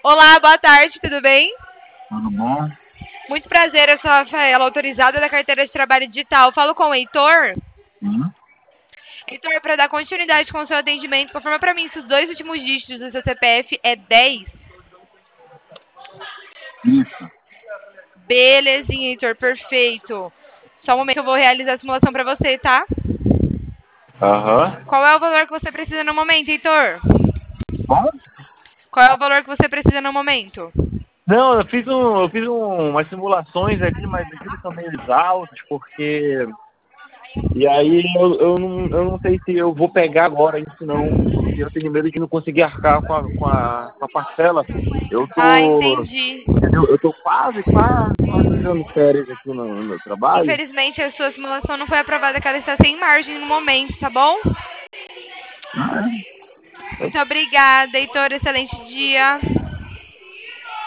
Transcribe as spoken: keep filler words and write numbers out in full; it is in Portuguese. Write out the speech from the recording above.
Olá, boa tarde, tudo bem? Tudo bom? Muito prazer, eu sou a Rafaela, autorizada da carteira de trabalho digital. Falo com o Heitor. Sim, Heitor, para dar continuidade com o seu atendimento, confirma para mim se os dois últimos dígitos do seu C P F é dez. isso. Belezinha, Heitor, perfeito. Só um momento que eu vou realizar a simulação para você, tá? Aham. Qual é o valor que você precisa no momento, Heitor? Bom? Qual é o valor que você precisa no momento? Não, eu fiz, um, eu fiz um, umas simulações ali, mas os juros são meio altos, porque. E aí eu, eu, não, eu não sei se eu vou pegar agora isso não, porque eu tenho medo de não conseguir arcar com a, com a, com a parcela. Eu Ah, tô. entendi. Entendeu? Eu tô quase, quase, quase tirando férias aqui no, no meu trabalho. Infelizmente, a sua simulação não foi aprovada, que ela está sem margem no momento, tá bom? Ah, é? Muito obrigada, Heitor. Excelente dia.